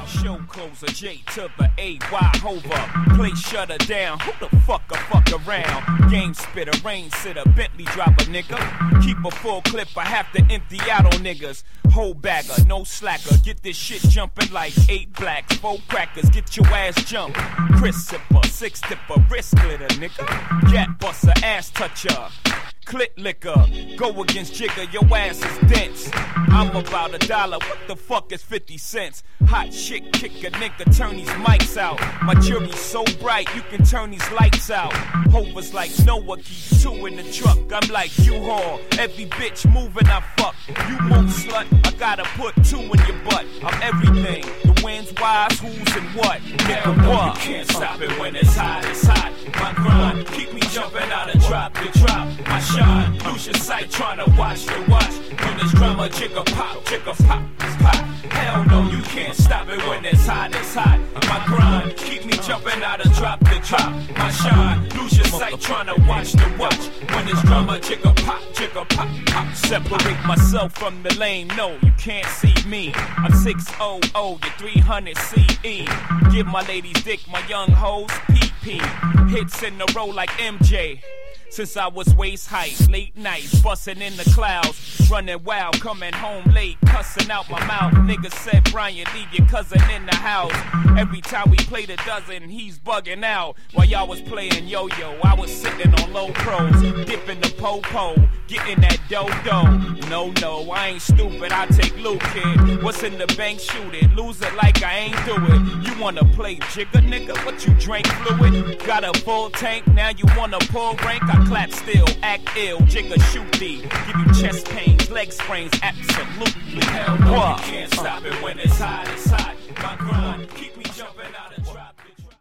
Show closer, J to the A-Y hover. Play shutter down, who the fuck around? Game spitter, rain sitter, Bentley dropper, nigga. Keep a full clip, I have to empty out on niggas. Whole bagger, no slacker, get this shit jumping like 8 blacks, 4 crackers, get your ass jumped. Chris sipper, 6 tipper, wrist glitter, nigga. Gat buster, ass toucher. Clit liquor, go against Jigger, your ass is dense. I'm about $1, what the fuck is 50 cents? Hot shit, kick a nigga, turn these mics out. My jury's so bright, you can turn these lights out. Hover's like Noah, keep 2 in the truck. I'm like U-Haul, every bitch moving I fuck. You move slut, I gotta put 2 in your butt. I'm everything, the wins, whys, who's, and what. Nigga, what? You can't stop it when it's hot, it's hot. My grind, keep me jumping out of drop to drop. My shine, lose your sight, trying to watch the watch. When there's drama, jigger pop, it's pop. Hell no, you can't stop it when it's hot, it's hot. My grind, keep me jumping out of drop to drop. My shine, lose your sight, trying to watch the watch. When there's drama, jigger pop, pop. Separate myself from the lame, no, you can't see me. I'm 600, you're 300 CE. Give my ladies dick, my young hoes PP. Hits in a row like MJ. Since I was waist height, late nights, bustin' in the clouds, running wild, coming home late, cussing out my mouth. Niggas said, Brian, leave your cousin in the house. Every time we played a dozen, he's bugging out. While y'all was playing yo-yo, I was sitting on low pros, dipping the po-po, getting that dough. No, I ain't stupid, I take loot, kid. What's in the bank, shoot it, lose it like I ain't do it. You wanna play jigger, nigga? What, you drank fluid? Got a full tank, now you wanna pull rank? I clap still, act ill, jigger shoot thee. Give you chest pains, leg sprains, absolutely. Hell no, you can't stop it when it's hot, it's hot. My grind